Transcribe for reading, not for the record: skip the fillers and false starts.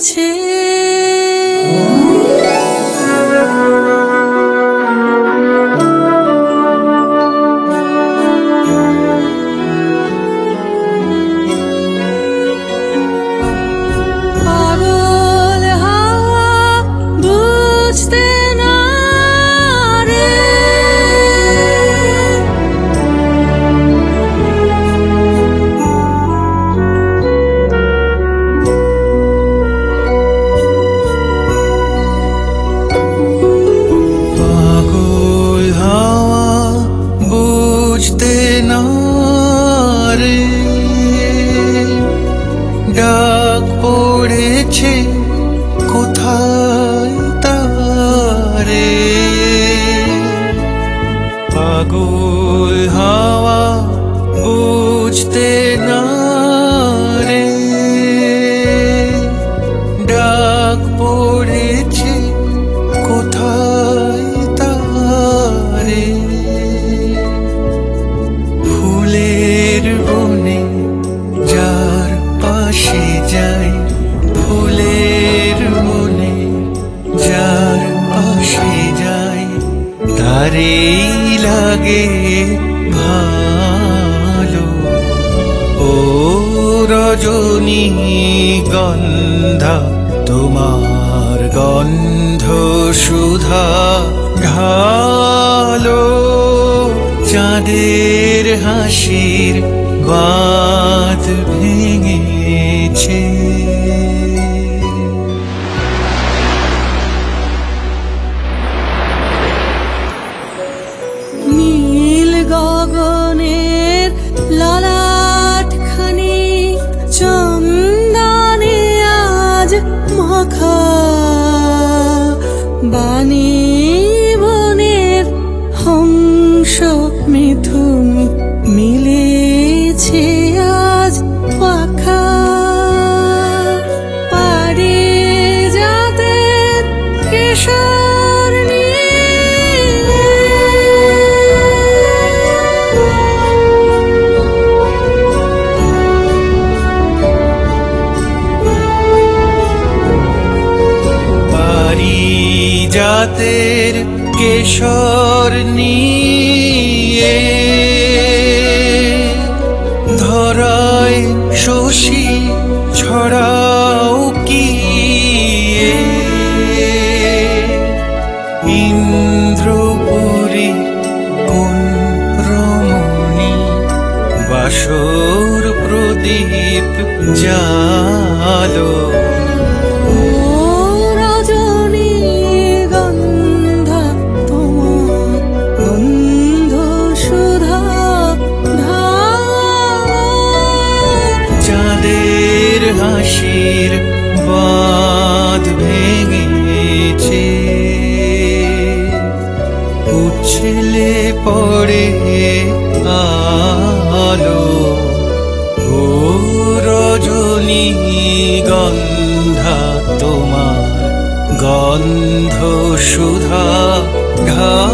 আছে। পাগল হাওয়া বুঝতে না রে, পাগল হাওয়া বুঝতে না রে, ডাক পড়েছে কোথায় তারে। পাগল হাওয়া বুঝতে না রে, ডাক পড়েছে কোথায় তারে। ফুলের বনে যার পাশে যাই, ফুলের বনে যার পাশে যাই, তারেই লাগে ভালো। ও রজনী গন্ধা, তোমার গন্ধ সুধা ঢালো। চাঁদের হাসির বাঁধ ভেঙেছে। নীল গগনের ললাটখানি চন্দনে আজ মাখা। বাণী বনের হংস মিথুন মিলেছে আজ পাখা। পারিজাতের কেশর নিয়ে পারিজাতের কেশর নিয়ে ধরায় শশী ছড়াও কি। ইন্দ্রপুরী কোন রমণী বাসর প্রদীপ জালো। ও রজনী গন্ধা, তোমার গন্ধ সুধা ঢালো। চাঁদের হাসির বাঁধ ভেঙেছে। উছলে পড়ে আলো। ও রজনী গন্ধা, তোমার গন্ধ সুধা ঢালো।